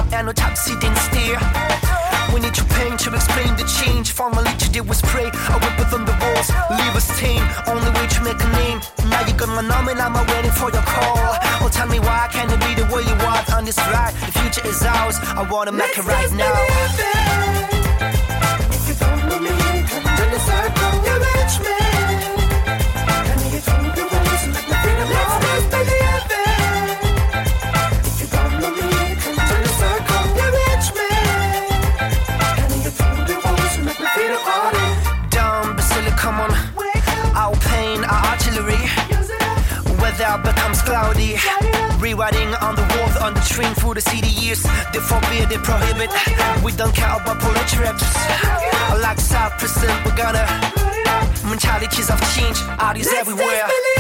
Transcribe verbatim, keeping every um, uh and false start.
and no taxi didn't steer. We need your pain to explain the change. Finally to did was pray. I whip within the walls, leave a stain. Only way to make a name. Now you're gonna know me, now I'm waiting for your call. Well, tell me why can't it be the way you want on this ride? The future is ours, I wanna make Let's it right just now. believe it. If you don't know me, come to the circle, you reach me. Can you get me the ways and make me feel the Let's just believe it. If you don't know me, come to the circle, you reach me. Can you get me the ways and make me feel the party? Down, Basilica, come on. Our pain, our artillery. Weather becomes cloudy. Rewriting on the walls, on the train through the city years. They forbid, they prohibit. We don't care about politics. Like South Prison, we're gonna. Mentalities of change, ideas everywhere.